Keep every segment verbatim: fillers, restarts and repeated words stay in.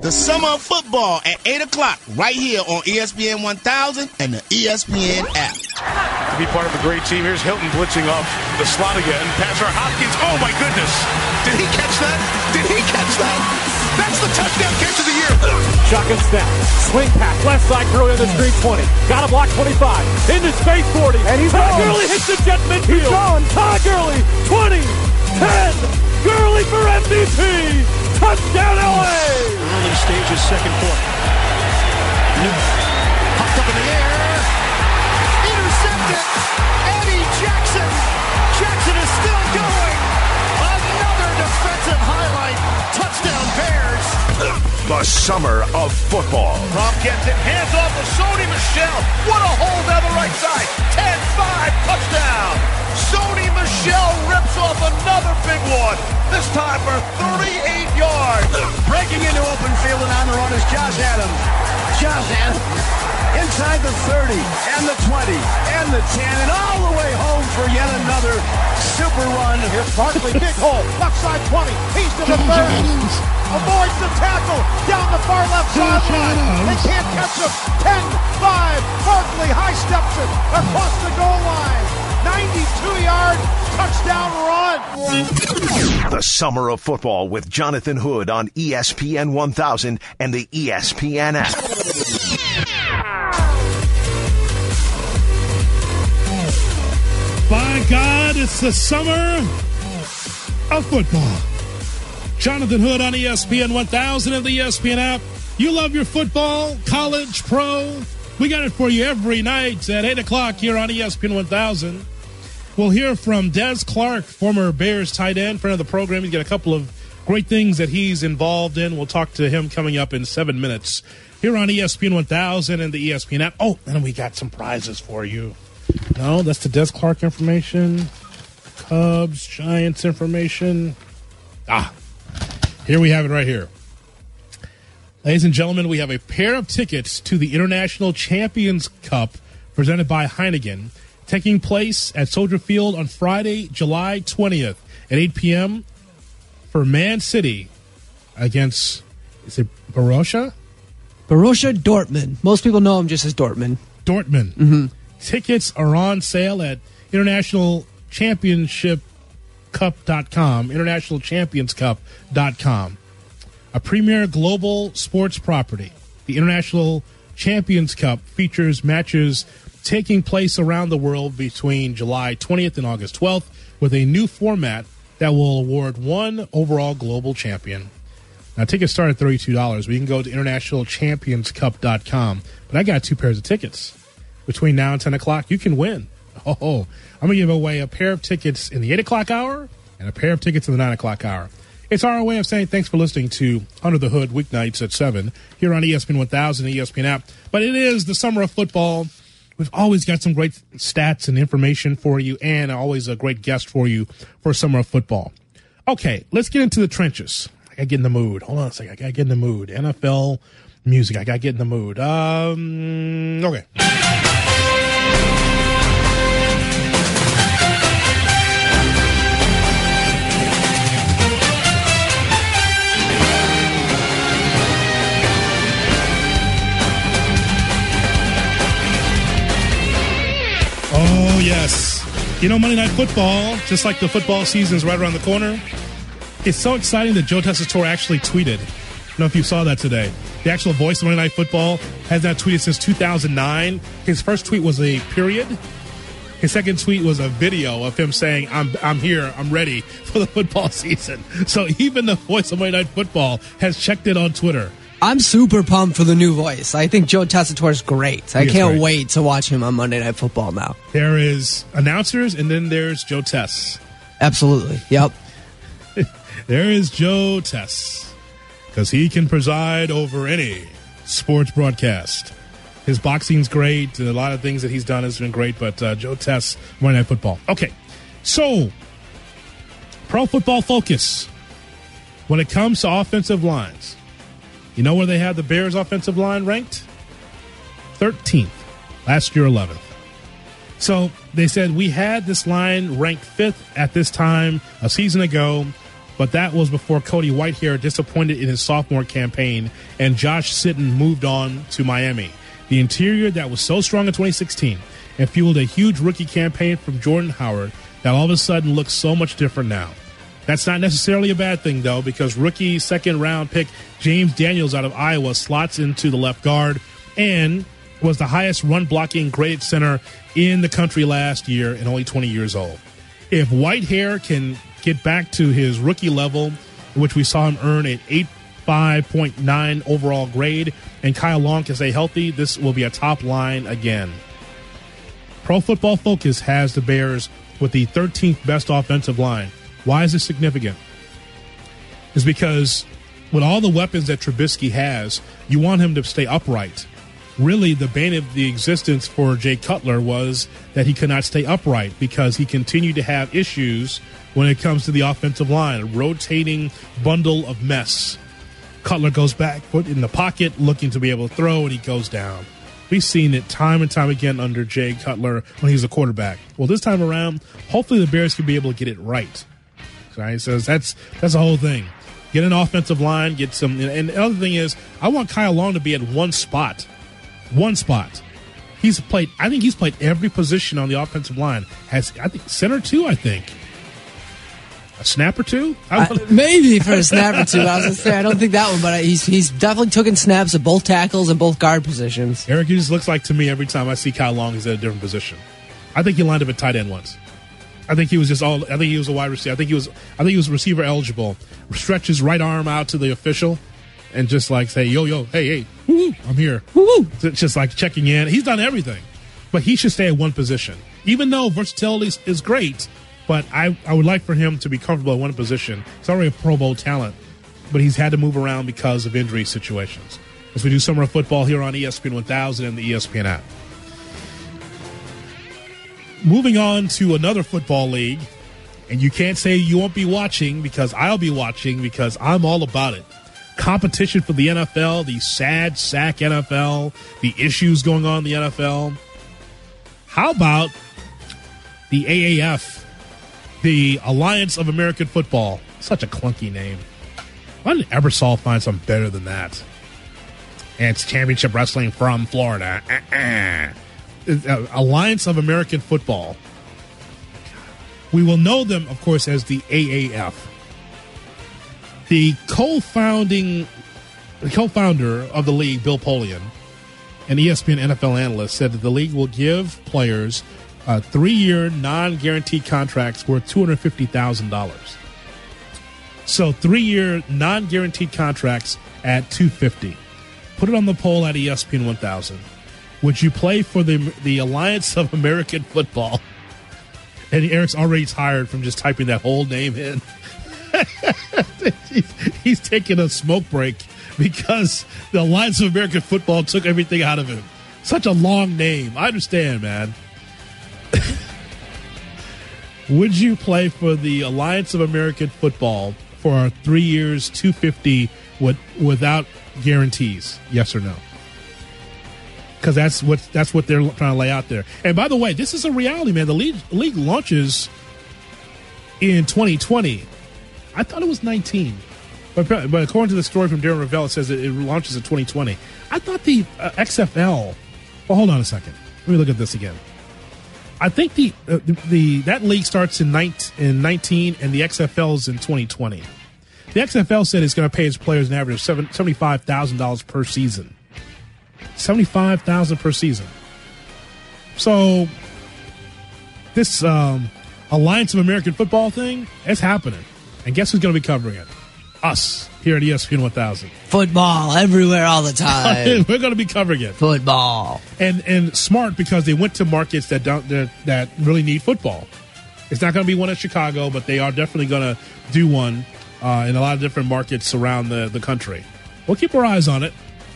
The Summer of Football at eight o'clock right here on E S P N one thousand and the E S P N app. To be part of a great team, here's Hilton blitzing off the slot again. Pass for Hopkins. Oh, my goodness. Did he catch that? Did he catch that? That's the touchdown catch of the year. Shotgun snap. Swing pass. Left side, Gurley on the screen, twenty. Got a block, twenty-five. Into space, forty. And he's Todd Gurley hits the jet midfield. He's gone. Todd Gurley, twenty, ten. Gurley for M V P. Touchdown L A. Early stages, second quarter. Popped up in the air. Intercepted. Eddie Jackson. Jackson is still going. Another defensive highlight. Touchdown Bears. The Summer of Football. Rob gets it. Hands off to Sony Michel. What a hole down the right side. ten five. Touchdown. Sony Michel rips off another big one. This time for thirty-eight yards. Breaking into open field and on the run is Josh Adams. Josh Adams inside the thirty and the twenty and the ten and all the way home for yet another super run. Here's Barkley, big hole, left side twenty. He's to the third. Avoids the tackle down the far left sideline. They can't catch him. ten five. Barkley high steps it across the goal line. ninety-two yard touchdown run. The Summer of Football with Jonathan Hood on E S P N one thousand and the E S P N app. By God, it's the Summer of Football. Jonathan Hood on E S P N one thousand and the E S P N app. You love your football, college, pro. We got it for you every night at eight o'clock here on E S P N one thousand. We'll hear from Des Clark, former Bears tight end, friend of the program. He's got a couple of great things that he's involved in. We'll talk to him coming up in seven minutes here on E S P N one thousand and the E S P N app. Oh, and we got some prizes for you. No, that's the Des Clark information. Cubs, Giants information. Ah, here we have it right here. Ladies and gentlemen, we have a pair of tickets to the International Champions Cup presented by Heineken, taking place at Soldier Field on Friday, July twentieth at eight p.m. for Man City against, is it Borussia? Borussia Dortmund. Most people know him just as Dortmund. Dortmund. Mm-hmm. Tickets are on sale at international championship cup dot com, international champions cup dot com. A premier global sports property. The International Champions Cup features matches taking place around the world between July twentieth and August twelfth with a new format that will award one overall global champion. Now, tickets start at thirty-two dollars. We can go to international champions cup dot com. But I got two pairs of tickets. Between now and ten o'clock, you can win. Oh, I'm going to give away a pair of tickets in the eight o'clock hour and a pair of tickets in the nine o'clock hour. It's our way of saying thanks for listening to Under the Hood weeknights at seven here on E S P N one thousand and E S P N app. But it is the Summer of Football. We've always got some great stats and information for you and always a great guest for you for Summer of Football. Okay, let's get into the trenches. I got to get in the mood. Hold on a second. I got to get in the mood. N F L music. I got to get in the mood. Um, okay. Oh, yes. You know, Monday Night Football, just like the football season is right around the corner, it's so exciting that Joe Tessitore actually tweeted. I don't know if you saw that today. The actual voice of Monday Night Football has not tweeted since two thousand nine. His first tweet was a period. His second tweet was a video of him saying, I'm I'm here, I'm ready for the football season. So even the voice of Monday Night Football has checked it on Twitter. I'm super pumped for the new voice. I think Joe Tessitore is great. I can't great. wait to watch him on Monday Night Football now. There is announcers, and then there's Joe Tess. Absolutely. Yep. There is Joe Tess, because he can preside over any sports broadcast. His boxing's great. A lot of things that he's done has been great, but uh, Joe Tess, Monday Night Football. Okay, so Pro Football Focus. When it comes to offensive lines, you know where they had the Bears' offensive line ranked? thirteenth. Last year, eleventh. So they said we had this line ranked fifth at this time a season ago. But that was before Cody Whitehair disappointed in his sophomore campaign and Josh Sitton moved on to Miami. The interior that was so strong in twenty sixteen and fueled a huge rookie campaign from Jordan Howard that all of a sudden looks so much different now. That's not necessarily a bad thing, though, because rookie second-round pick James Daniels out of Iowa slots into the left guard and was the highest run-blocking graded center in the country last year and only twenty years old. If Whitehair can get back to his rookie level, which we saw him earn an eighty-five point nine overall grade, and Kyle Long can stay healthy, this will be a top line again. Pro Football Focus has the Bears with the thirteenth best offensive line. Why is this significant? It's because with all the weapons that Trubisky has, you want him to stay upright. Really, the bane of the existence for Jay Cutler was that he could not stay upright because he continued to have issues when it comes to the offensive line, a rotating bundle of mess. Cutler goes back, foot in the pocket, looking to be able to throw, and he goes down. We've seen it time and time again under Jay Cutler when he's a quarterback. Well, this time around, hopefully the Bears can be able to get it right. Right? So that's that's the whole thing. Get an offensive line, get some, and the other thing is, I want Kyle Long to be at one spot. One spot. He's played, I think he's played every position on the offensive line. Has, I think, center two, I think. A snap or two? Uh, maybe for a snap or two. I was going to say, I don't think that one, but he's he's definitely taken snaps at both tackles and both guard positions. Eric, he just looks like to me every time I see Kyle Long, he's at a different position. I think he lined up at tight end once. I think he was just all. I think he was a wide receiver. I think he was. I think he was receiver eligible. Stretch his right arm out to the official, and just like say, "Yo, yo, hey, hey, woo, I'm here." Woo, just like checking in. He's done everything, but he should stay at one position. Even though versatility is great, but I, I would like for him to be comfortable at one position. He's already a Pro Bowl talent, but he's had to move around because of injury situations. As we do summer of football here on E S P N one thousand and the E S P N app. Moving on to another football league, and you can't say you won't be watching because I'll be watching because I'm all about it. Competition for the N F L, the sad sack N F L, the issues going on in the N F L. How about the A A F, the Alliance of American Football? Such a clunky name. Why didn't Ebersol find something better than that? And it's Championship Wrestling from Florida. Uh-uh. Alliance of American Football. We will know them, of course, as the A A F. The co-founding, the co-founder of the league, Bill Polian, an E S P N N F L analyst, said that the league will give players uh, three-year non-guaranteed contracts worth two hundred fifty thousand dollars. So three-year non-guaranteed contracts at two hundred fifty thousand dollars. Put it on the poll at E S P N one thousand. Would you play for the the Alliance of American Football? And Eric's already tired from just typing that whole name in. he's, he's taking a smoke break because the Alliance of American Football took everything out of him. Such a long name. I understand, man. Would you play for the Alliance of American Football for three years, two hundred fifty thousand dollars with, without guarantees? Yes or no? Because that's what that's what they're trying to lay out there. And by the way, this is a reality, man. The league, league launches in twenty twenty. I thought it was nineteen. But, but according to the story from Darren Ravel, it says it, it launches in twenty twenty. I thought the uh, X F L... Well, hold on a second. Let me look at this again. I think the uh, the, the that league starts in, nineteen, in nineteen, and the X F L is in twenty twenty. The X F L said it's going to pay its players an average of seventy-five thousand dollars per season. seventy-five thousand dollars per season. So this um, Alliance of American Football thing, it's happening. And guess who's going to be covering it? Us here at E S P N one thousand. Football everywhere all the time. We're going to be covering it. Football. And and smart because they went to markets that don't that, that really need football. It's not going to be one in Chicago, but they are definitely going to do one uh, in a lot of different markets around the, the country. We'll keep our eyes on it.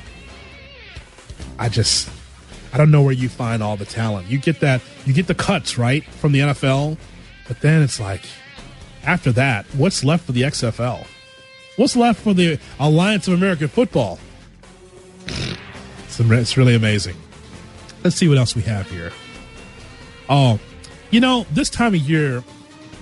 I just, I don't know where you find all the talent. You get that, you get the cuts, right, from the N F L, but then it's like, after that, what's left for the X F L? What's left for the Alliance of American Football? It's, it's really amazing. Let's see what else we have here. Oh, you know, this time of year,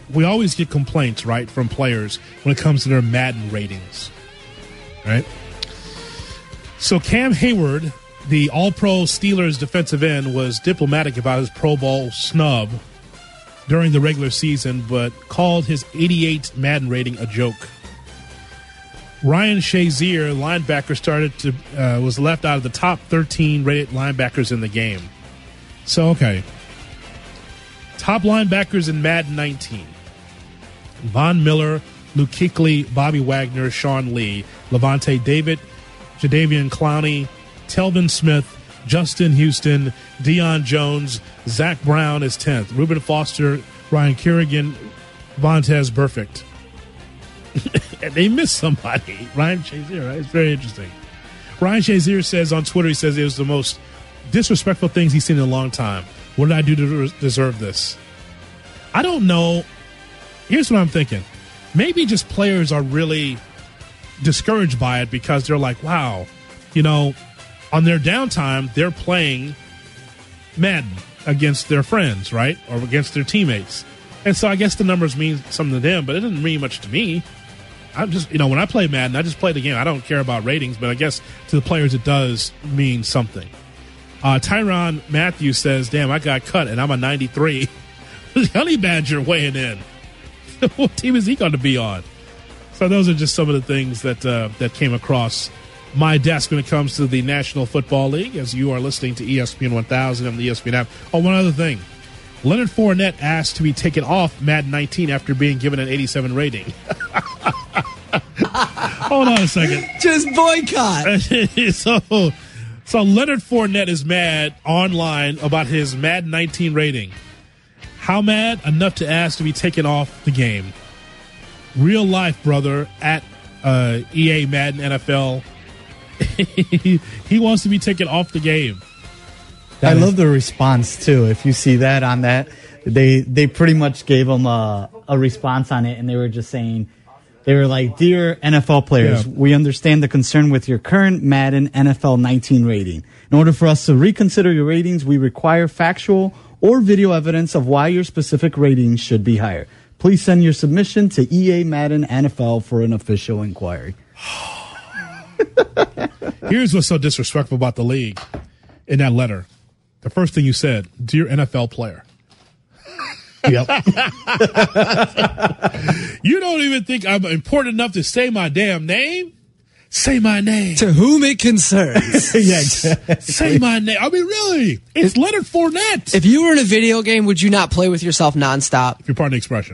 we always get complaints, right, from players when it comes to their Madden ratings, right? So Cam Hayward, the All-Pro Steelers defensive end, was diplomatic about his Pro Bowl snub during the regular season, but called his eighty-eight Madden rating a joke. Ryan Shazier, linebacker, started to uh, was left out of the top thirteen rated linebackers in the game. So, okay. Top linebackers in Madden nineteen. Von Miller, Luke Kuechly, Bobby Wagner, Sean Lee, Levante David, Jadeveon Clowney, Telvin Smith, Justin Houston, Deion Jones, Zach Brown is tenth. Reuben Foster, Ryan Kerrigan, Vontez Burfict. And they missed somebody. Ryan Shazier, right? It's very interesting. Ryan Shazier says on Twitter, he says it was the most disrespectful things he's seen in a long time. What did I do to deserve this? I don't know. Here's what I'm thinking. Maybe just players are really discouraged by it because they're like, wow, you know, on their downtime, they're playing Madden against their friends, right? Or against their teammates. And so I guess the numbers mean something to them, but it doesn't mean much to me. I'm just, you know, when I play Madden, I just play the game. I don't care about ratings, but I guess to the players it does mean something. Uh, Tyrann Matthew says, damn, I got cut and I'm a ninety-three. Honey Badger weighing in. What team is he going to be on? So those are just some of the things that uh, that came across my desk when it comes to the National Football League, as you are listening to E S P N one thousand on the E S P N app. Oh, one other thing. Leonard Fournette asked to be taken off Madden nineteen after being given an eighty-seven rating. Hold on a second. Just boycott. so, so Leonard Fournette is mad online about his Madden nineteen rating. How mad? Enough to ask to be taken off the game. Real life, brother, at uh, E A Madden N F L. He wants to be taken off the game. I love the response, too. If you see that on that, they they pretty much gave him a, a response on it, and they were just saying, they were like, dear N F L players, yeah. we understand the concern with your current Madden N F L nineteen rating. In order for us to reconsider your ratings, we require factual or video evidence of why your specific ratings should be higher. Please send your submission to E A Madden N F L for an official inquiry. Here's what's so disrespectful about the league in that letter. The first thing you said, dear N F L player. Yep. You don't even think I'm important enough to say my damn name? Say my name. To whom it concerns. Yeah, exactly. Say my name. I mean, really, it's Leonard Fournette. If you were in a video game, would you not play with yourself nonstop? If you're part of the expression.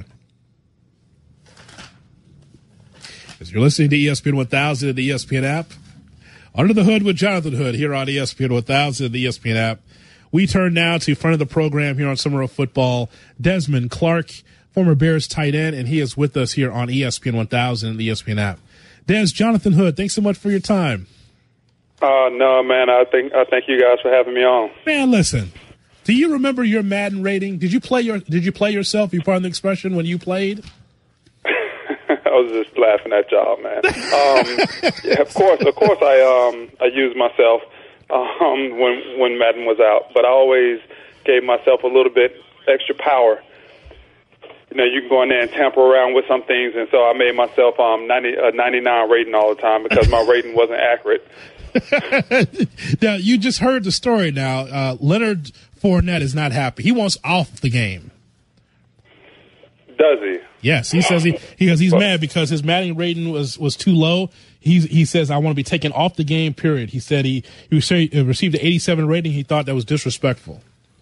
As you're listening to E S P N one thousand and the E S P N app, Under the Hood with Jonathan Hood here on E S P N one thousand and the E S P N app. We turn now to front of the program here on Summer of Football. Desmond Clark, former Bears tight end, and he is with us here on E S P N one thousand and the E S P N app. Des, Jonathan Hood, thanks so much for your time. Uh, no, man, I think I thank you guys for having me on. Man, listen, do you remember your Madden rating? Did you play your? Did you play yourself? You part of the expression when you played? I was just laughing at y'all, man. Um, yeah, of course, of course, I um, I used myself um, when when Madden was out, but I always gave myself a little bit extra power. You know, you can go in there and tamper around with some things, and so I made myself um ninety a ninety-nine rating all the time because my rating wasn't accurate. Now you just heard the story. Now uh, Leonard Fournette is not happy. He wants off the game. Does he? Yes, he says he he goes, he's mad because his Madden rating was, was too low. He's, he says, I want to be taken off the game, period. He said he, he received an eighty-seven rating. He thought that was disrespectful.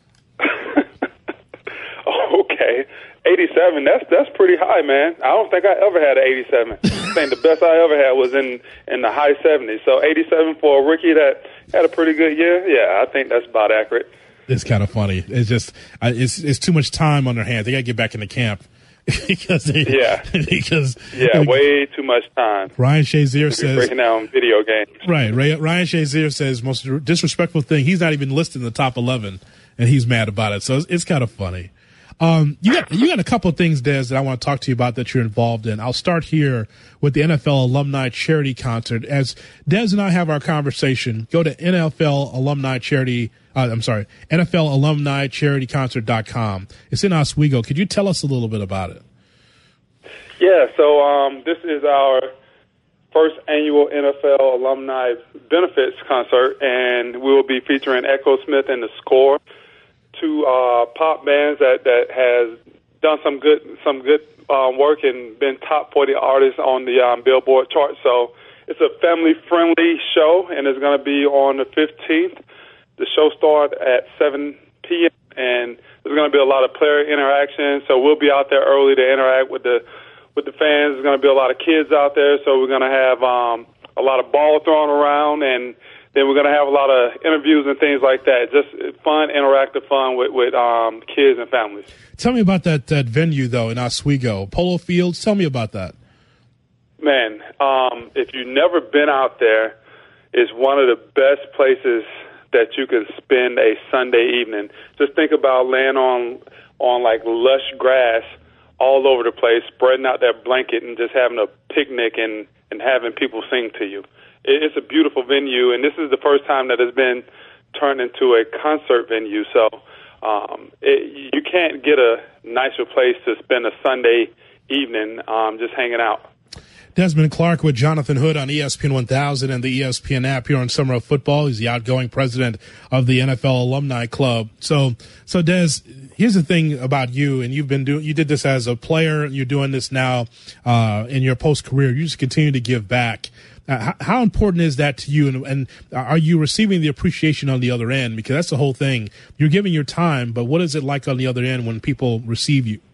Okay. eighty-seven, that's that's pretty high, man. I don't think I ever had an eighty-seven. I think the best I ever had was in, in the high seventies. So eighty-seven for a rookie that had a pretty good year, yeah, I think that's about accurate. It's kind of funny. It's just uh, it's it's too much time on their hands. They got to get back in the camp. because they, yeah, because yeah, way too much time. Ryan Shazier says breaking down video games. Right, Ray, Ryan Shazier says most disrespectful thing. He's not even listed in the top eleven, and he's mad about it. So it's, it's kind of funny. Um, you got you got a couple of things, Des, that I want to talk to you about that you're involved in. I'll start here with the N F L Alumni Charity Concert. As Des and I have our conversation, go to N F L Alumni Charity. Uh, I'm sorry, N F L Alumni Charity Concert dot com. It's in Oswego. Could you tell us a little bit about it? Yeah, so um, this is our first annual N F L alumni benefits concert, and we will be featuring Echo Smith and The Score, two uh, pop bands that, that has done some good some good um, work and been top forty artists on the um, Billboard chart. So it's a family-friendly show, and it's going to be on the fifteenth. The show starts at seven p.m., and there's going to be a lot of player interaction, so we'll be out there early to interact with the with the fans. There's going to be a lot of kids out there, so we're going to have um, a lot of ball thrown around, and then we're going to have a lot of interviews and things like that. Just fun, interactive fun with, with um, kids and families. Tell me about that, that venue, though, in Oswego. Polo Fields, tell me about that. Man, um, if you've never been out there, it's one of the best places that you can spend a Sunday evening. Just think about laying on, on like, lush grass all over the place, spreading out that blanket and just having a picnic and, and having people sing to you. It's a beautiful venue, and this is the first time that it's been turned into a concert venue. So um, it, you can't get a nicer place to spend a Sunday evening um, just hanging out. Desmond Clark with Jonathan Hood on E S P N one thousand and the E S P N app here on Summer of Football. He's the outgoing president of the N F L Alumni Club. So, so Des, here's the thing about you, and you've been doing, you did this as a player, you're doing this now uh, in your post-career. You just continue to give back. Uh, how, how important is that to you, and, and are you receiving the appreciation on the other end? Because that's the whole thing. You're giving your time, but what is it like on the other end when people receive you?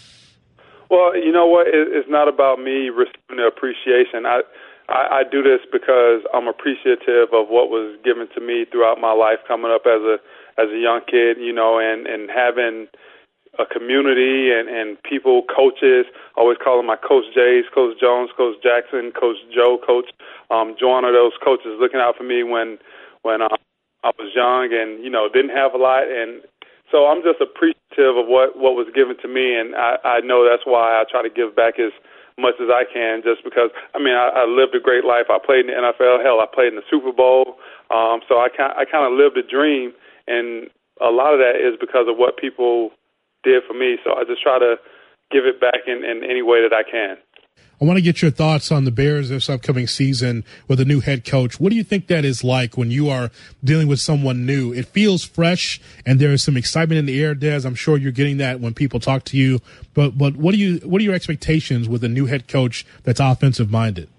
Well, you know what? It's not about me receiving the appreciation. I, I, I do this because I'm appreciative of what was given to me throughout my life coming up as a as a young kid, you know, and, and having a community and, and people, coaches, always calling my Coach J's, Coach Jones, Coach Jackson, Coach Joe, Coach um, Joyner, those coaches looking out for me when, when uh, I was young and, you know, didn't have a lot. And so I'm just appreciative of what, what was given to me, and I, I know that's why I try to give back as much as I can, just because, I mean, I, I lived a great life. I played in the N F L. Hell, I played in the Super Bowl. Um, so I, I kind of lived a dream, and a lot of that is because of what people did for me. So I just try to give it back in, in any way that I can. I want to get your thoughts on the Bears this upcoming season with a new head coach. What do you think that is like when you are dealing with someone new? It feels fresh, and there is some excitement in the air, Des. I'm sure you're getting that when people talk to you. But but what do you what are your expectations with a new head coach that's offensive minded?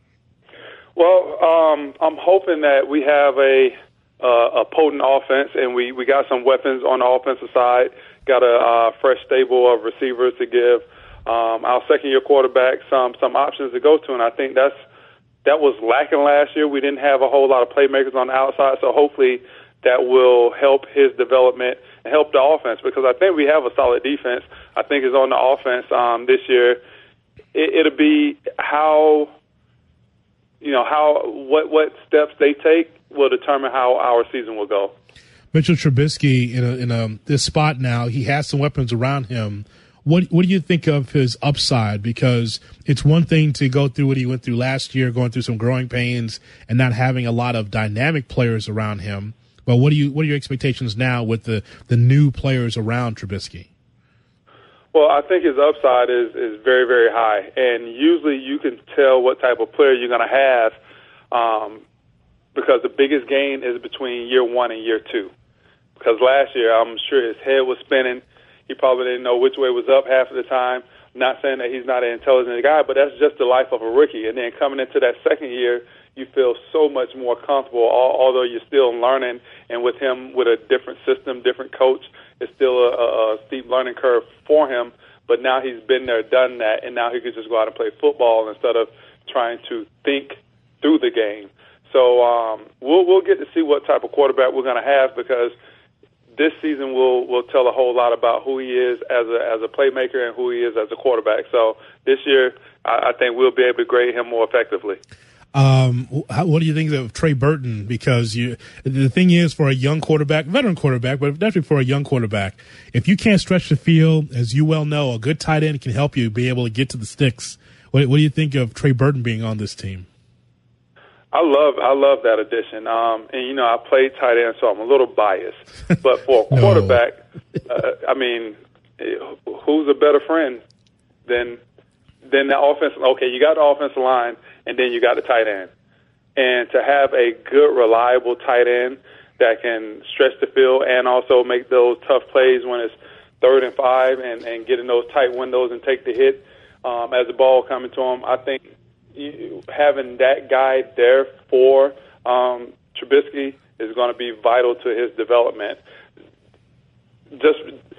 Well, um, I'm hoping that we have a uh, a potent offense, and we, we got some weapons on the offensive side. Got a uh, fresh stable of receivers to give Um, our second-year quarterback some some options to go to, and I think that's that was lacking last year. We didn't have a whole lot of playmakers on the outside, so hopefully that will help his development and help the offense, because I think we have a solid defense. I think it's on the offense um, this year. It, it'll be how you know how what what steps they take will determine how our season will go. Mitchell Trubisky in a, in a this spot now, he has some weapons around him. What what do you think of his upside? Because it's one thing to go through what he went through last year, going through some growing pains and not having a lot of dynamic players around him. But what do you what are your expectations now with the, the new players around Trubisky? Well, I think his upside is, is very, very high. And usually you can tell what type of player you're going to have um, because the biggest gain is between year one and year two. Because last year, I'm sure his head was spinning. He probably didn't know which way was up half of the time. I'm not saying that he's not an intelligent guy, but that's just the life of a rookie. And then coming into that second year, you feel so much more comfortable, although you're still learning. And with him, with a different system, different coach, it's still a, a steep learning curve for him. But now he's been there, done that, and now he can just go out and play football instead of trying to think through the game. So um, we'll we'll get to see what type of quarterback we're going to have, because this season will will tell a whole lot about who he is as a as a playmaker and who he is as a quarterback. So this year, I, I think we'll be able to grade him more effectively. Um, how, what do you think of Trey Burton? Because you, the thing is, for a young quarterback, veteran quarterback, but definitely for a young quarterback, if you can't stretch the field, as you well know, a good tight end can help you be able to get to the sticks. What, what do you think of Trey Burton being on this team? I love I love that addition. Um, and, you know, I played tight end, so I'm a little biased. But for a quarterback, no. uh, I mean, who's a better friend than then the offense, okay, you got the offensive line, and then you got the tight end. And to have a good, reliable tight end that can stretch the field and also make those tough plays when it's third and five and, and get in those tight windows and take the hit um, as the ball coming to him, I think you, having that guy there for um, Trubisky is going to be vital to his development. Just,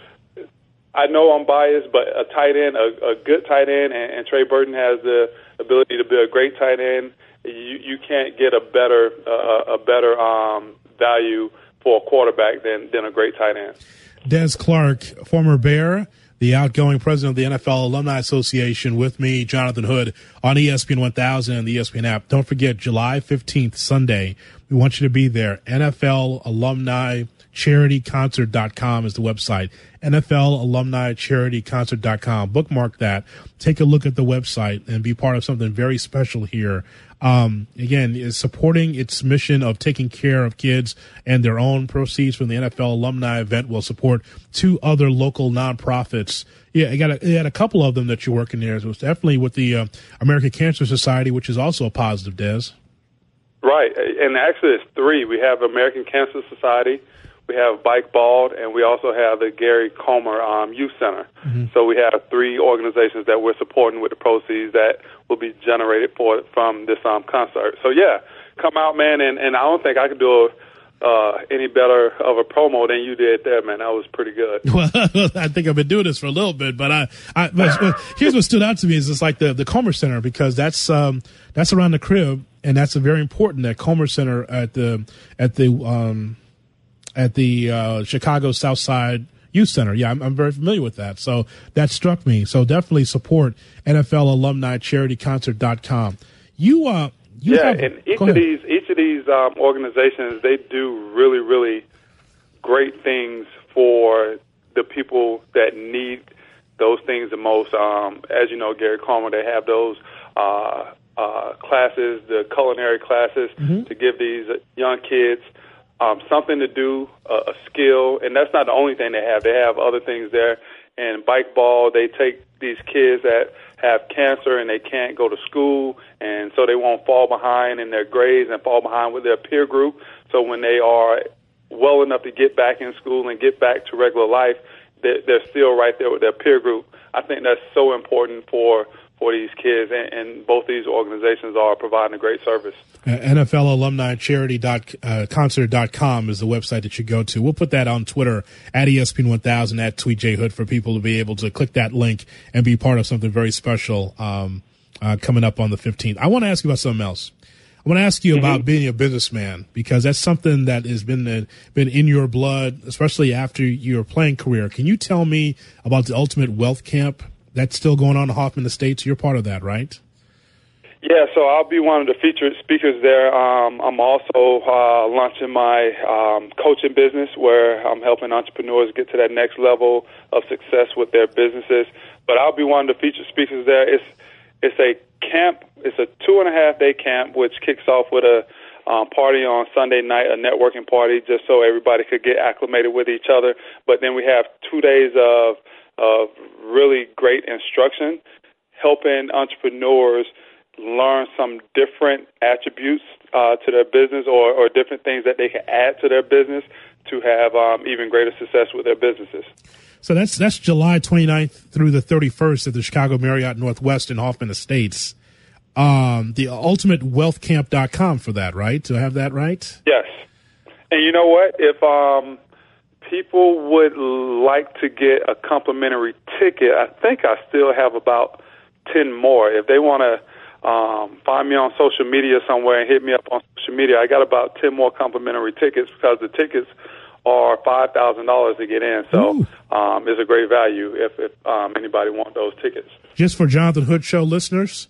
I know I'm biased, but a tight end, a, a good tight end, and, and Trey Burton has the ability to be a great tight end. You, you can't get a better uh, a better um, value for a quarterback than, than a great tight end. Des Clark, former Bear, the outgoing president of the N F L Alumni Association, with me, Jonathan Hood, on E S P N one thousand and the E S P N app. Don't forget, July fifteenth, Sunday, we want you to be there. N F L Alumni Charity Concert dot com is the website. N F L Alumni Charity Concert dot com. Bookmark that. Take a look at the website and be part of something very special here. Um, again, is supporting its mission of taking care of kids, and their own proceeds from the N F L alumni event will support two other local nonprofits. Yeah, I got a, you had a couple of them that you're working there. It was definitely with the uh, American Cancer Society, which is also a positive, Des. Right, and actually it's three. We have American Cancer Society, we have Bike Bald, and we also have the Gary Comer um, Youth Center. Mm-hmm. So we have three organizations that we're supporting with the proceeds that will be generated for from this um, concert. So, yeah, come out, man, and, and I don't think I could do a, uh, any better of a promo than you did there, man. That was pretty good. Well, I think I've been doing this for a little bit, but I, I but here's what stood out to me is it's like the, the Comer Center, because that's um, that's around the crib, and that's a very important, that Comer Center at the at the um, at the uh, Chicago South Side Youth Center. Yeah, I'm, I'm very familiar with that. So that struck me. So definitely support N F L Alumni Charity Concert dot com. You, uh, you yeah, have, and each of these, each of these um, organizations, they do really, really great things for the people that need those things the most. Um, as you know, Gary Comer, they have those uh, uh, classes, the culinary classes, mm-hmm. to give these young kids Um, something to do, uh, a skill, and that's not the only thing they have. They have other things there. And Bike Ball, they take these kids that have cancer and they can't go to school, and so they won't fall behind in their grades and fall behind with their peer group. So when they are well enough to get back in school and get back to regular life, they're, they're still right there with their peer group. I think that's so important for for these kids, and, and both these organizations are providing a great service. Uh, N F L Alumni Charity Concert dot com is the website that you go to. We'll put that on Twitter at E S P N one thousand, at Tweet J Hood, for people to be able to click that link and be part of something very special um, uh, coming up on the fifteenth. I want to ask you about something else. I want to ask you mm-hmm. about being a businessman, because that's something that has been uh, been in your blood, especially after your playing career. Can you tell me about the Ultimate Wealth Camp that's still going on in Hoffman Estates? You're part of that, right? Yeah, so I'll be one of the featured speakers there. Um, I'm also uh, launching my um, coaching business, where I'm helping entrepreneurs get to that next level of success with their businesses. But I'll be one of the featured speakers there. It's it's a camp. It's a two and a half day camp, which kicks off with a um, party on Sunday night, a networking party, just so everybody could get acclimated with each other. But then we have two days of of really great instruction, helping entrepreneurs learn some different attributes uh, to their business, or, or different things that they can add to their business to have um, even greater success with their businesses. So that's that's July twenty-ninth through the thirty-first at the Chicago Marriott Northwest in Hoffman Estates. Um, the ultimate wealth camp dot com for that, right? Do I have that right? Yes. And you know what? If um, people would like to get a complimentary ticket, I think I still have about ten more. If they want to Um, find me on social media somewhere and hit me up on social media, I got about ten more complimentary tickets, because the tickets are five thousand dollars to get in. So um, it's a great value if, if um, anybody wants those tickets. Just for Jonathan Hood Show listeners?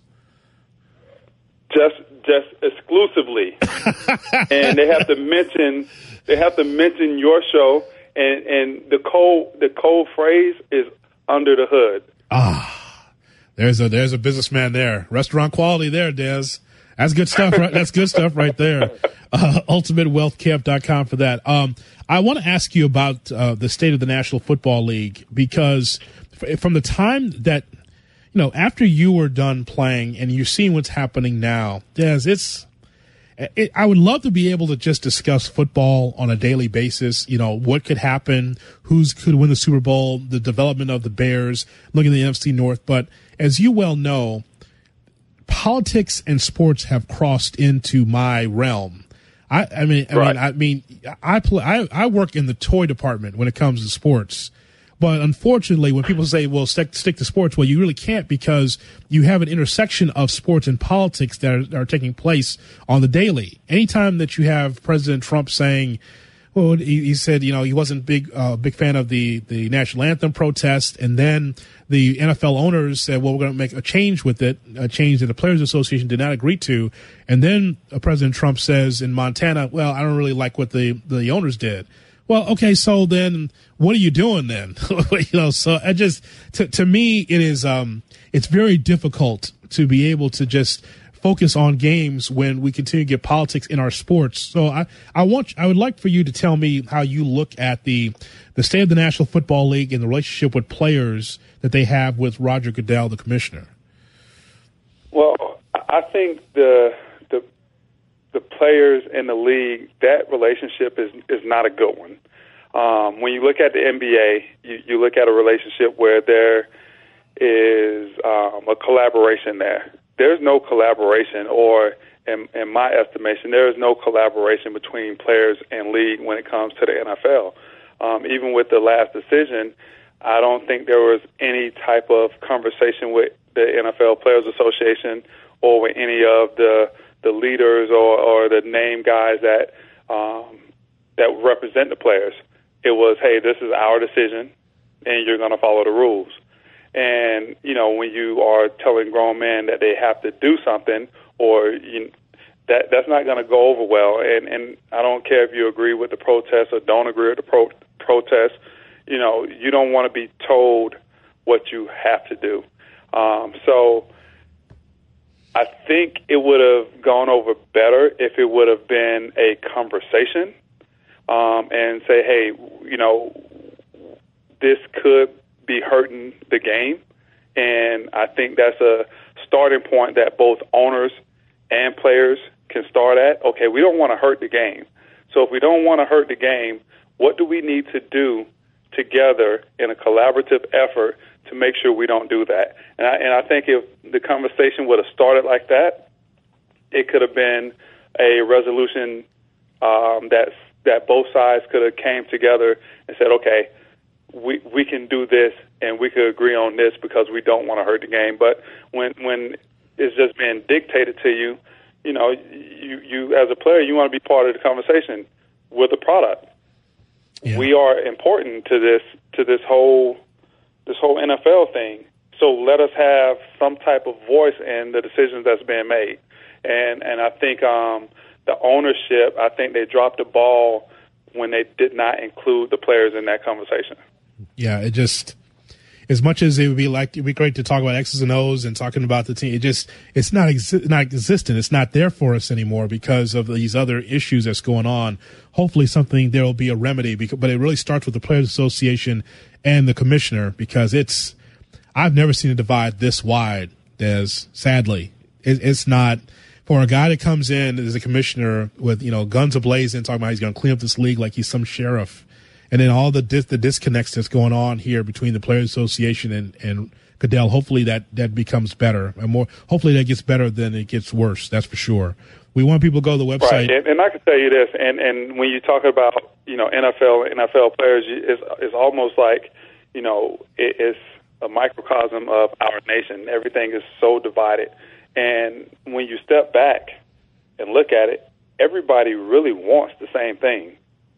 Just just exclusively. And they have to mention they have to mention your show, and, and the code the code phrase is Under the Hood. Ah. There's a there's a businessman there. Restaurant quality there, Des. That's good stuff. Right? That's good stuff right there. Uh, ultimate wealth camp dot com for that. Um, I want to ask you about uh, the state of the National Football League, because f- from the time that you know, after you were done playing and you're seeing what's happening now, Des, it's, it, I would love to be able to just discuss football on a daily basis. You know, what could happen, who's could win the Super Bowl, the development of the Bears, looking at the N F C North. But as you well know, politics and sports have crossed into my realm. I, I mean, I right. mean, I mean, I play, I, I work in the toy department when it comes to sports. But unfortunately, when people say, well, stick, stick to sports, well, you really can't, because you have an intersection of sports and politics that are, are taking place on the daily. Anytime that you have President Trump saying, well, he, he said, you know, he wasn't big, uh, big fan of the, the national anthem protest. And then the N F L owners said, well, we're going to make a change with it, a change that the Players Association did not agree to. And then uh, President Trump says in Montana, well, I don't really like what the, the owners did. Well, okay, so then what are you doing then? you know, so I just, to, to me, it is, um, it's very difficult to be able to just focus on games when we continue to get politics in our sports. So I, I want, I would like for you to tell me how you look at the, the state of the National Football League and the relationship with players that they have with Roger Goodell, the commissioner. Well, I think the, the, the players in the league, that relationship is is not a good one. Um, when you look at the N B A, you, you look at a relationship where there is um, a collaboration there. There's no collaboration, or in, in my estimation, there is no collaboration between players and league when it comes to the N F L. Um, even with the last decision, I don't think there was any type of conversation with the N F L Players Association or with any of the the leaders or, or the name guys that um, that represent the players. It was, hey, this is our decision, and you're going to follow the rules. And, you know, when you are telling grown men that they have to do something, or you, that that's not going to go over well. And, and I don't care if you agree with the protest or don't agree with the pro- protest. You know, you don't want to be told what you have to do. Um, so I think it would have gone over better if it would have been a conversation um, and say, hey, you know, this could be hurting the game. And I think that's a starting point that both owners and players can start at. Okay, we don't want to hurt the game. So if we don't want to hurt the game, what do we need to do together in a collaborative effort to make sure we don't do that? And I, and I think if the conversation would have started like that, it could have been a resolution um, that that both sides could have came together and said, okay, we we can do this and we could agree on this because we don't want to hurt the game. But when when it's just being dictated to you, you know, you, you as a player, you want to be part of the conversation with the product. Yeah. We are important to this to this whole this whole N F L thing. So let us have some type of voice in the decisions that's being made. And and I think um, the ownership, I think they dropped the ball when they did not include the players in that conversation. Yeah, it just, as much as it would be like, it'd be great to talk about X's and O's and talking about the team, it just, it's not, exi- not existent. It's not there for us anymore because of these other issues that's going on. Hopefully something, there will be a remedy, because, but it really starts with the Players Association and the commissioner, because it's, I've never seen a divide this wide, Des, sadly. It, it's not, for a guy that comes in as a commissioner with, you know, guns ablazing, talking about he's going to clean up this league like he's some sheriff. And then all the dis- the disconnects that's going on here between the Players Association and, and Goodell, hopefully that, that becomes better. And more, hopefully that gets better than it gets worse, that's for sure. We want people to go to the website. Right, and, and I can tell you this, and, and when you talk about, you know, N F L, N F L players, it's, it's almost like, you know, it, it's a microcosm of our nation. Everything is so divided. And when you step back and look at it, everybody really wants the same thing.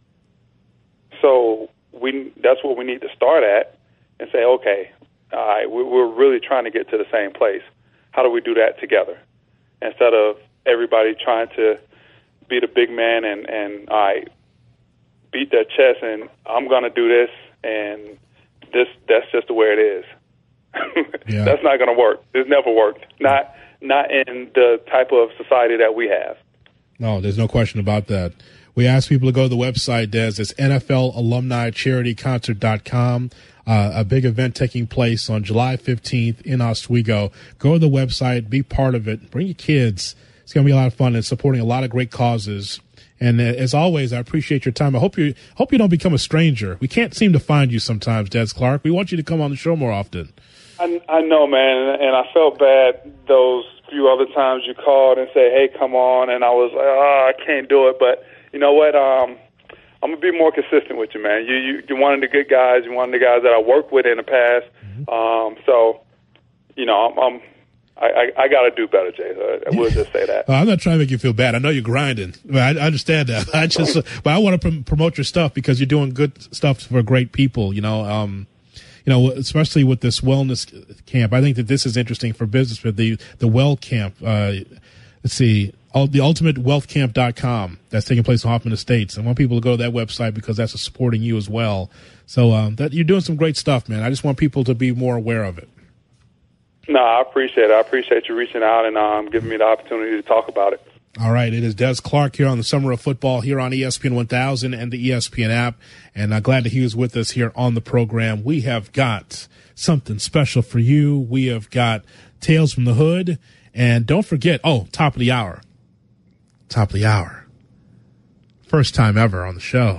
So we that's what we need to start at and say, okay, all right, we're really trying to get to the same place. How do we do that together? Instead of everybody trying to be the big man and, and all right, beat their chest and I'm going to do this and this that's just the way it is. Yeah. That's not going to work. It's never worked. Not not in the type of society that we have. No, there's no question about that. We ask people to go to the website, Des. It's N F L Alumni Charity Concert dot com. Uh, a big event taking place on July fifteenth in Oswego. Go to the website, be part of it, bring your kids. It's going to be a lot of fun and supporting a lot of great causes. And uh, as always, I appreciate your time. I hope you hope you don't become a stranger. We can't seem to find you sometimes, Des Clark. We want you to come on the show more often. I, I know, man, and I felt bad those few other times you called and said, hey, come on, and I was like, oh, I can't do it. But you know what? Um, I'm going to be more consistent with you, man. You, you, you're one of the good guys. You're one of the guys that I worked with in the past. Mm-hmm. Um, so, you know, I'm, I'm I, I, I got to do better, Jay. I will just say that. Well, I'm not trying to make you feel bad. I know you're grinding. I, I understand that. I just, but I want to pr- promote your stuff because you're doing good stuff for great people. You know, um, you know, especially with this wellness camp. I think that this is interesting for business. With the the Well Camp. Uh, let's see, the ultimate wealth camp dot com. That's taking place in Hoffman Estates. I want people to go to that website because that's supporting you as well. So um, that you're doing some great stuff, man. I just want people to be more aware of it. No, I appreciate it. I appreciate you reaching out and um, giving me the opportunity to talk about it. All right. It is Des Clark here on the Summer of Football here on E S P N one thousand and the E S P N app. And I'm glad that he was with us here on the program. We have got something special for you. We have got Tales from the Hood. And don't forget, oh, top of the hour. Top of the hour. First time ever on the show.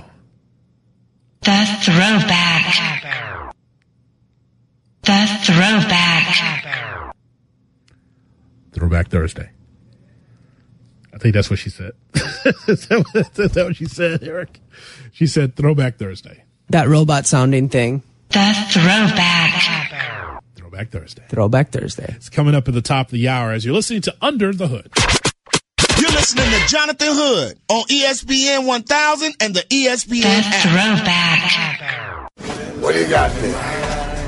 The Throwback. The Throwback. Throwback Thursday. I think that's what she said. is, that what, is that what she said, Eric? She said Throwback Thursday. That robot sounding thing. The Throwback. Throwback Thursday. Throwback Thursday. It's coming up at the top of the hour as you're listening to Under the Hood. You're listening to Jonathan Hood on E S P N one thousand and the E S P N the app. Throwback. What do you got there?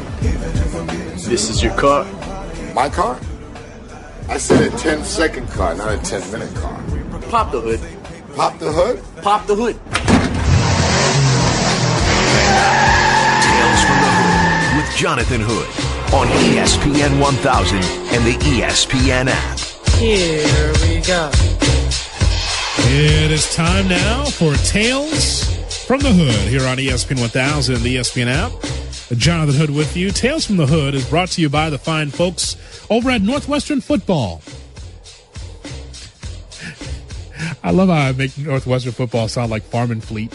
This is your car? My car? I said a ten second car, not a ten minute car. Pop the hood. Pop the hood? Pop the hood. Tales from the Hood with Jonathan Hood on E S P N one thousand and the E S P N app. Here we go. It is time now for Tales from the Hood here on E S P N one thousand and the E S P N app. Jonathan Hood with you. Tales from the Hood is brought to you by the fine folks over at Northwestern Football. I love how I make Northwestern Football sound like Farm and Fleet.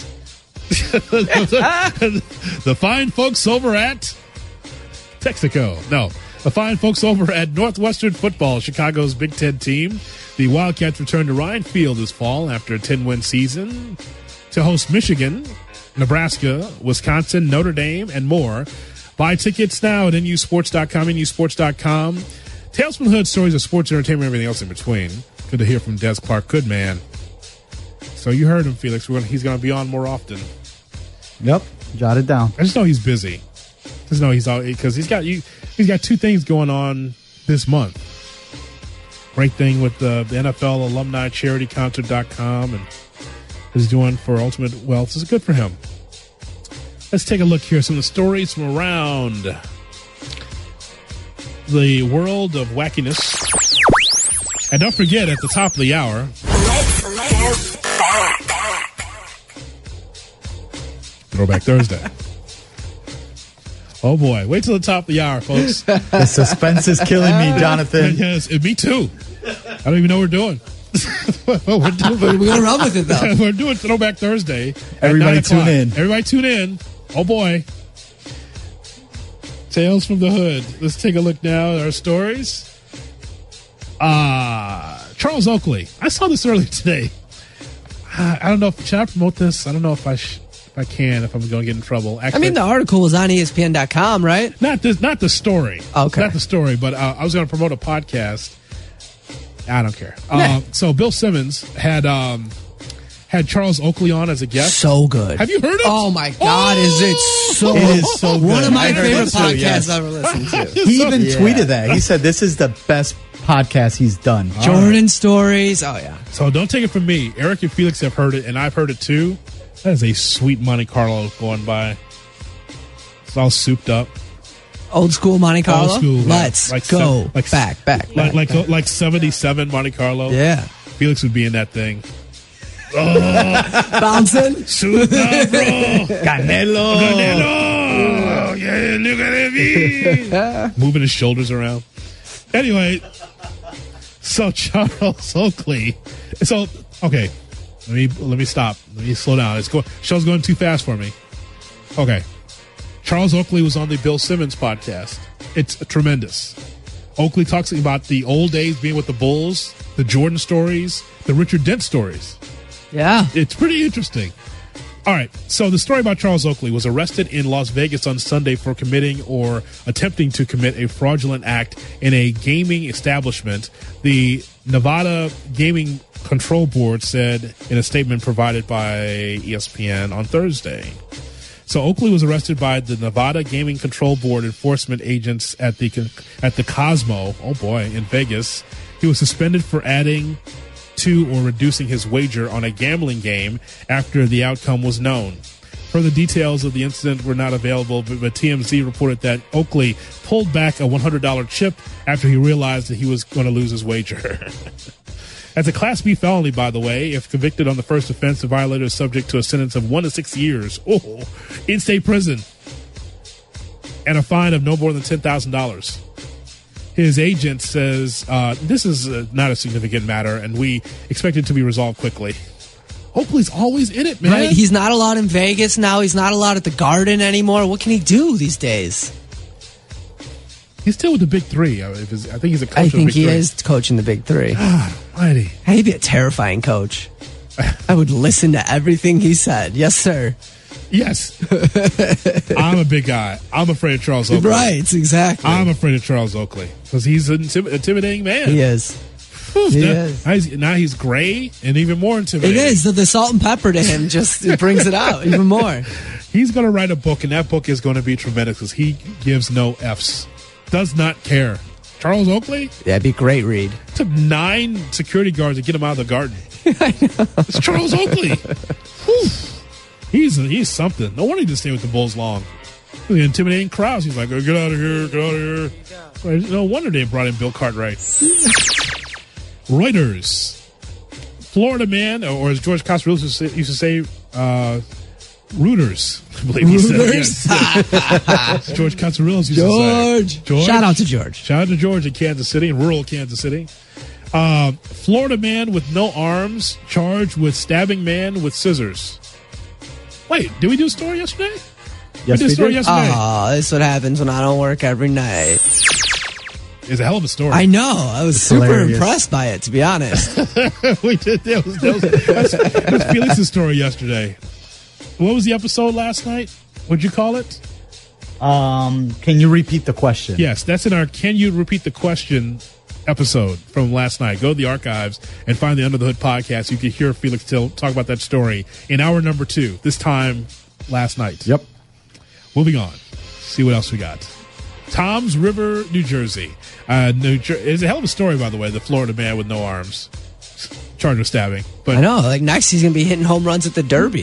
The fine folks over at Texaco. No, the fine folks over at Northwestern Football, Chicago's Big Ten team. The Wildcats return to Ryan Field this fall after a ten-win season to host Michigan, Nebraska, Wisconsin, Notre Dame, and more. Buy tickets now at N U sports dot com, N U sports dot com. Tales from the Hood, stories of sports, entertainment, everything else in between. Good to hear from Des Clark. Good man. So you heard him, Felix. We're gonna, he's going to be on more often. Yep, jot it down. I just know he's busy. Just know he's all because he's got you. He's got two things going on this month. Great thing with the, the N F L Alumni Charity Concert dot com and is doing for Ultimate Wealth. This is good for him. Let's take a look here. Some of the stories from around the world of wackiness. And don't forget, at the top of the hour, Let's go back. Throwback Thursday. Oh boy! Wait till the top of the hour, folks. The suspense is killing me, Jonathan. Yes, and me too. I don't even know what we're doing. we're doing We're gonna run with it though. We're doing Throwback Thursday. Everybody tune in. Everybody tune in. Oh boy! Tales from the Hood. Let's take a look now at our stories. Uh, Charles Oakley. I saw this earlier today. I don't know if should I promote this. I don't know if I sh- if I can. If I'm going to get in trouble. Actually, I mean, the article was on E S P N dot com, right? Not the not the story. Okay, not the story. But uh, I was going to promote a podcast. I don't care. Uh, so Bill Simmons had um, had Charles Oakley on as a guest. So good. Have you heard it? Oh my God! Oh! Is it so? It is so good. One of my I heard favorite it too, podcasts yes. I've ever listened to. He even Yeah. tweeted that. He said this is the best podcast he's done. Jordan right. stories. Oh yeah. So don't take it from me. Eric and Felix have heard it, and I've heard it too. That is a sweet Monte Carlo going by. It's all souped up. Old school Monte Carlo. Old school. Let's like, go se- like, back, back, like back, like back. like seventy-seven Monte Carlo. Yeah. Felix would be in that thing. Oh. Bouncing. Super, bro. Canelo. Canelo. Yeah, look at me. Moving his shoulders around. Anyway, so Charles Oakley. So, okay. Let me let me stop. Let me slow down. It's go, show's going too fast for me. Okay. Charles Oakley was on the Bill Simmons podcast. It's tremendous. Oakley talks about the old days being with the Bulls, the Jordan stories, the Richard Dent stories. Yeah. It's pretty interesting. All right. So the story about Charles Oakley was arrested in Las Vegas on Sunday for committing or attempting to commit a fraudulent act in a gaming establishment. The Nevada Gaming Control Board said in a statement provided by E S P N on Thursday. So Oakley was arrested by the Nevada Gaming Control Board enforcement agents at the at the Cosmo, oh boy, in Vegas. He was suspended for adding to or reducing his wager on a gambling game after the outcome was known. Further details of the incident were not available, but, but T M Z reported that Oakley pulled back a one hundred dollars chip after he realized that he was going to lose his wager. As a Class B felony, by the way, if convicted on the first offense, the violator is subject to a sentence of one to six years oh, in state prison and a fine of no more than ten thousand dollars. His agent says uh, this is uh, not a significant matter, and we expect it to be resolved quickly. Oakley's always in it, man. Right? He's not allowed in Vegas now. He's not allowed at the Garden anymore. What can he do these days? He's still with the Big Three. I think he's a coach I of the think Big he Three. is coaching the Big Three. God almighty. He'd be a terrifying coach. I would listen to everything he said. Yes, sir. Yes. I'm a big guy. I'm afraid of Charles Oakley. Right, exactly. I'm afraid of Charles Oakley because he's an intim- intimidating man. He is. Whew, He now, is. Now he's, now he's gray and even more intimidating. It is. The, the salt and pepper to him just it brings it out even more. He's going to write a book, and that book is going to be tremendous because he gives no F's. Does not care. Charles Oakley? Yeah, it'd be a great read. Took nine security guards to get him out of the garden. It's Charles Oakley. Whew. He's he's something. No wonder he didn't stay with the Bulls long. The intimidating crowds. He's like, oh, get out of here, get out of here. No wonder they brought in Bill Cartwright. Reuters. Florida man, or as George Cosrells used to say, used to say uh, Rooters. I believe he said it. Yes. George Cosrells used George. to say. George. Shout out to George. Shout out to George in Kansas City, in rural Kansas City. Uh, Florida man with no arms charged with stabbing man with scissors. Wait, did we do a story yesterday? Yes, we did a we story did. yesterday. Oh, this is what happens when I don't work every night. It's a hell of a story. I know. I was It's super hilarious. impressed by it, to be honest. we did. That was, that was, that was Felix's story yesterday. What was the episode last night? What'd you call it? Um, can you repeat the question? Yes, that's in our Can You Repeat the Question episode from last night. Go to the archives and find the Under the Hood podcast. You can hear Felix Till talk about that story in hour number two, this time last night. Yep. Moving on. See what else we got. Tom's River, New Jersey. Uh, New Jer- it's a hell of a story, by the way, the Florida man with no arms. Charged with stabbing. But I know. Like, next he's going to be hitting home runs at the Derby.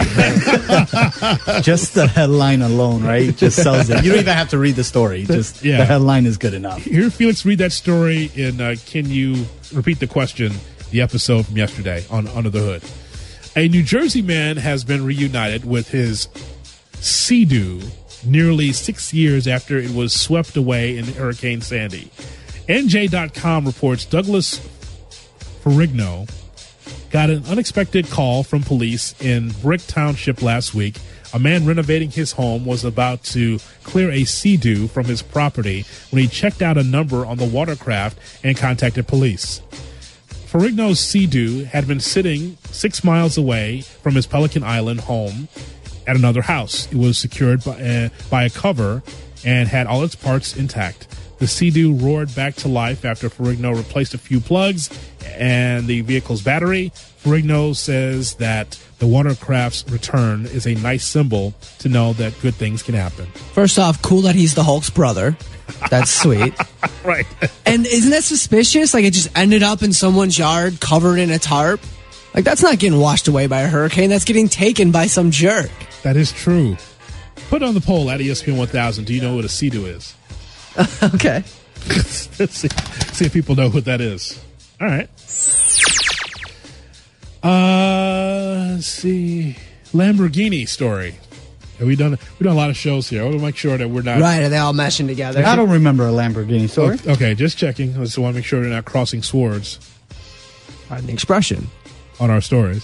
Just the headline alone, right? Just sells it. You don't even have to read the story. Just Yeah. the headline is good enough. Here, Felix, read that story in uh, Can You Repeat the Question, the episode from yesterday on Under the Hood. A New Jersey man has been reunited with his Sea-Doo nearly six years after it was swept away in Hurricane Sandy. N J dot com reports Douglas Ferrigno got an unexpected call from police in Brick Township last week. A man renovating his home was about to clear a Sea-Doo from his property when he checked out a number on the watercraft and contacted police. Ferrigno's Sea-Doo had been sitting six miles away from his Pelican Island home at another house. It was secured by, uh, by a cover and had all its parts intact. The Sea-Doo roared back to life after Ferrigno replaced a few plugs and the vehicle's battery. Ferrigno says that the watercraft's return is a nice symbol to know that good things can happen. First off, cool that he's the Hulk's brother. That's sweet. Right. And isn't that suspicious? Like, it just ended up in someone's yard covered in a tarp? Like, that's not getting washed away by a hurricane. That's getting taken by some jerk. That is true. Put on the poll at E S P N one thousand. Do you know what a Sea-Doo is? Okay. Let's see, see if people know what that is. All right. Uh, Uh, let's see. Lamborghini story. Have we done we've done a lot of shows here. I want to make sure that we're not Right, are they all meshing together? I don't remember a Lamborghini story. Okay, okay, just checking. I just want to make sure they're not crossing swords Pardon the expression. on our stories.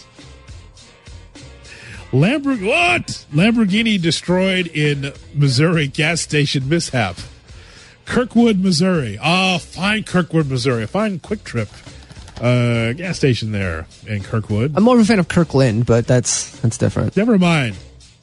Lambor- what? Lamborghini destroyed in Missouri gas station mishap. Kirkwood, Missouri. Oh, fine Kirkwood, Missouri. A fine Quick Trip uh, gas station there in Kirkwood. I'm more of a fan of Kirkland, but that's that's different. Never mind.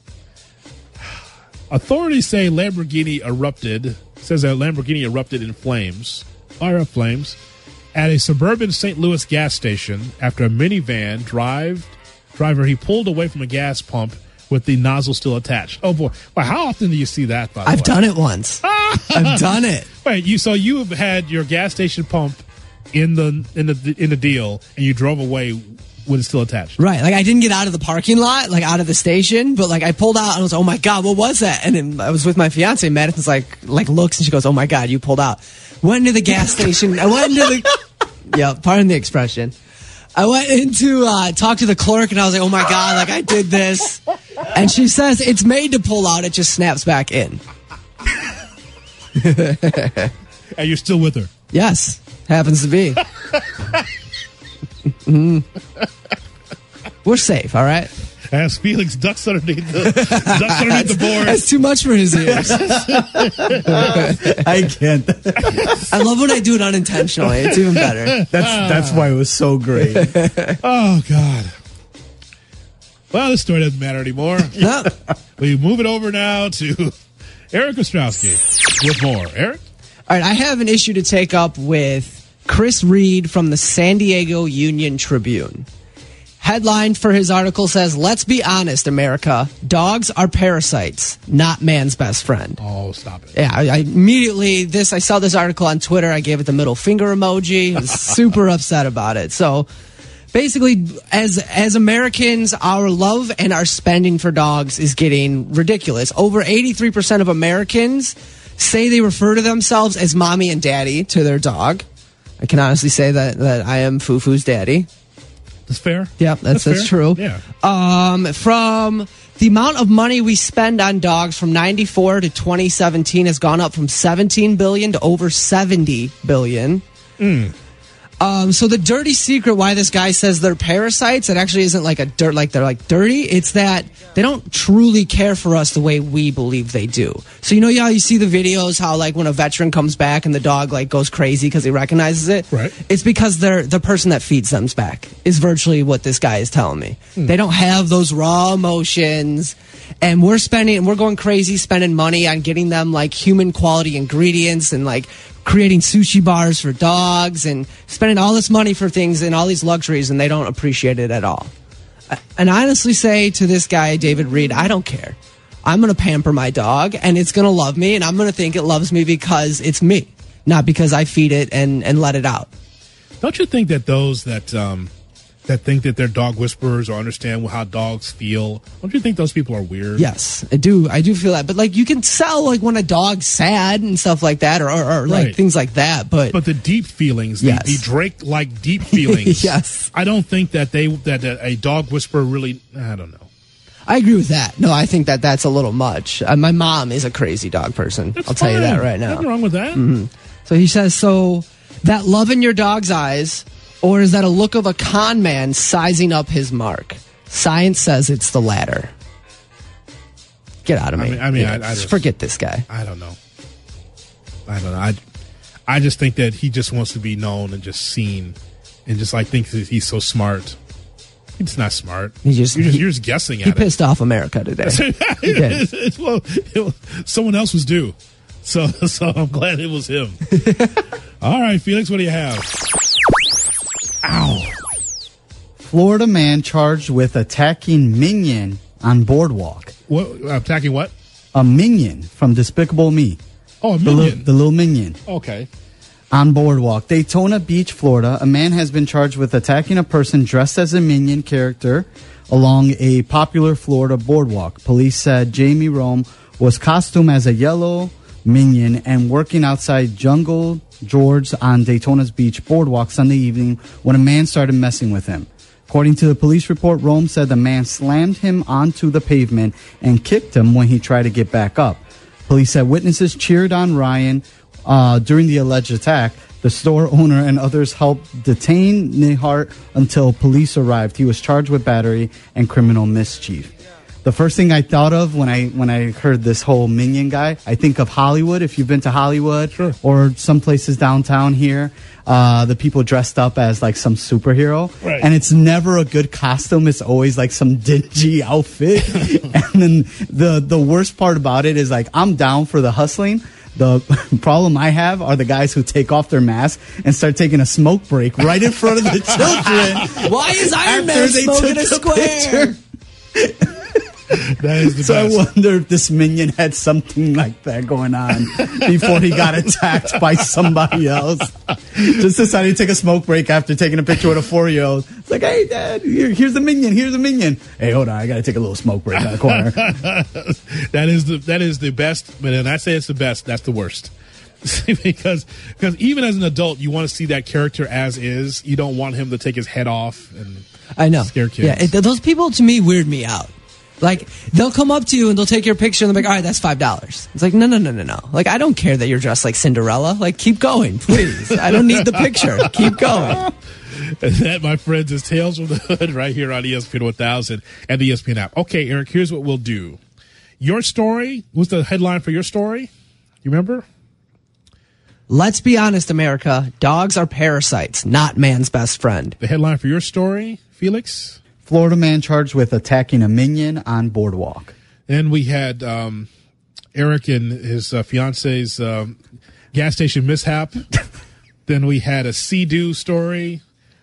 Authorities say Lamborghini erupted, says that Lamborghini erupted in flames, fire up flames, at a suburban Saint Louis gas station after a minivan drive, driver, he pulled away from a gas pump with the nozzle still attached. Oh, boy. Well, how often do you see that, by the I've way? done it once. I've done it. Wait, you so you have had your gas station pump in the in the in the deal, and you drove away with it still attached. Right, like I didn't get out of the parking lot, like out of the station, but like I pulled out and I was like, oh my God, what was that? And then I was with my fiance, Madison's like, like looks and she goes, oh my God, you pulled out. Went into the gas station. I went into the, yeah, pardon the expression. I went into, uh, talk to the clerk and I was like, oh my God, like I did this. And she says, it's made to pull out, it just snaps back in. And you're still with her? Yes, happens to be. Mm. We're safe, all right? As Felix ducks underneath the ducks underneath the board. That's too much for his ears. I can't. I love when I do it unintentionally. It's even better. That's that's why it was so great. Oh God. Well, this story doesn't matter anymore. No. We move it over now to Eric Ostrowski with more. Eric? All right, I have an issue to take up with Chris Reed from the San Diego Union Tribune. Headline for his article says, let's be honest, America. Dogs are parasites, not man's best friend. Oh, stop it. Yeah, I, I immediately, this, I saw this article on Twitter. I gave it the middle finger emoji. I was super upset about it. So basically, as, as Americans, our love and our spending for dogs is getting ridiculous. Over eighty-three percent of Americans say they refer to themselves as mommy and daddy to their dog. I can honestly say that, that I am Fufu's daddy. That's fair. Yeah, that's that's, that's true. Yeah. Um, from the amount of money we spend on dogs from ninety-four to twenty seventeen has gone up from seventeen billion to over seventy billion. Mm. Um, so the dirty secret why this guy says they're parasites, it actually isn't like a dirt, like they're like dirty. It's that they don't truly care for us the way we believe they do. So you know how you see the videos, how like when a veteran comes back and the dog like goes crazy because he recognizes it? Right. It's because they're the person that feeds them's back is virtually what this guy is telling me. Hmm. They don't have those raw emotions. And we're spending, we're going crazy spending money on getting them like human quality ingredients and like creating sushi bars for dogs and spending all this money for things and all these luxuries, and they don't appreciate it at all. And I honestly say to this guy, David Reed, I don't care. I'm going to pamper my dog, and it's going to love me, and I'm going to think it loves me because it's me, not because I feed it and, and let it out. Don't you think that those that um, that think that they're dog whisperers or understand how dogs feel, don't you think those people are weird? Yes, I do. I do feel that. But like, you can tell like when a dog's sad and stuff like that, or, or, or like Right. things like that. But But the deep feelings, the, Yes. the Drake-like deep feelings, Yes. I don't think that they that a dog whisperer really, I don't know. I agree with that. No, I think that that's a little much. Uh, my mom is a crazy dog person. That's I'll tell you that fine. right now. Nothing wrong with that. Mhm. So he says, so that love in your dog's eyes, or is that a look of a con man sizing up his mark? Science says it's the latter. Get out of me. I mean, I, mean, Yeah, I, I just, forget this guy. I don't know. I don't know. I, I just think that he just wants to be known and just seen, and just like thinks that he's so smart. He's not smart. He just- you're just, he- you're just guessing at He it. pissed off America today. He did. It's- well, it- someone else was due, so so I'm glad it was him. All right, Felix, what do you have? Ow! Florida man charged with attacking minion on boardwalk. What attacking? What? A minion from Despicable Me. Oh, a The, li- minion. the little minion. Okay. On boardwalk, Daytona Beach, Florida, a man has been charged with attacking a person dressed as a minion character along a popular Florida boardwalk. Police said Jamie Rome was costumed as a yellow minion and working outside Jungle George on Daytona's Beach boardwalk Sunday evening when a man started messing with him. According to the police report, Rome said the man slammed him onto the pavement and kicked him when he tried to get back up. Police said witnesses cheered on Ryan uh, during the alleged attack. The store owner and others helped detain Nehart until police arrived. He was charged with battery and criminal mischief. The first thing I thought of when I when I heard this whole Minion guy, I think of Hollywood. If you've been to Hollywood sure. or some places downtown here, uh, the people dressed up as like some superhero. Right. And it's never a good costume. It's always like some dingy outfit. And then the, the worst part about it is like, I'm down for the hustling. The problem I have are the guys who take off their mask and start taking a smoke break right in front of the children. Why is Iron Man smoking a square? That is the so best. I wonder if this Minion had something like that going on before he got attacked by somebody else. Just decided to take a smoke break after taking a picture with a four-year-old. It's like, hey, Dad, here, here's the Minion. Here's the Minion. Hey, hold on. I got to take a little smoke break on the corner. that is the that is the best. But when I say it's the best, that's the worst. because because even as an adult, you want to see that character as is. You don't want him to take his head off and I know. scare kids. Yeah, it, those people to me weird me out. Like, they'll come up to you and they'll take your picture and they'll be like, all right, that's five dollars. It's like, no, no, no, no, no. Like, I don't care that you're dressed like Cinderella. Like, keep going, please. I don't need the picture. Keep going. And that, my friends, is Tales from the Hood right here on E S P N one thousand and the E S P N app. Okay, Eric, here's what we'll do. Your story, what's the headline for your story? You remember? Let's be honest, America. Dogs are parasites, not man's best friend. The headline for your story, Felix? Florida man charged with attacking a Minion on boardwalk. Then we had um, Eric and his uh, fiance's um, gas station mishap. Then we had a Sea-Doo story.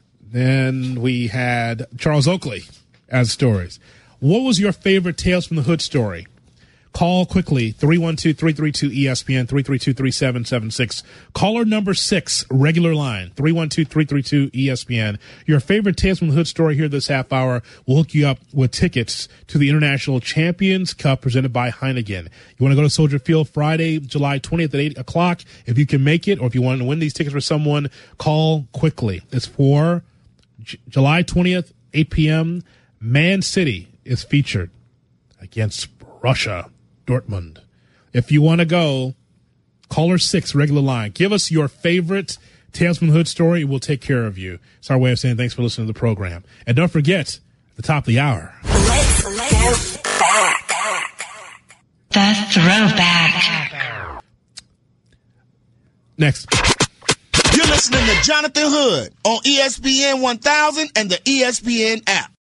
Then we had Charles Oakley as stories. What was your favorite Tales from the Hood story? Call quickly, three one two, three three two, E S P N, three three two, three seven seven six. Caller number six, regular line, three one two, three three two, E S P N. Your favorite Tales from the Hood story here this half hour will hook you up with tickets to the International Champions Cup presented by Heineken. You want to go to Soldier Field Friday, July twentieth at eight o'clock. If you can make it, or if you want to win these tickets for someone, call quickly. It's for J- July twentieth, eight p.m. Man City is featured against Russia. Dortmund. If you want to go, caller six, regular line. Give us your favorite Tales from the Hood story. We'll take care of you. It's our way of saying thanks for listening to the program. And don't forget, at the top of the hour. Let's go back. The Throwback. Next. You're listening to Jonathan Hood on E S P N one thousand and the E S P N app.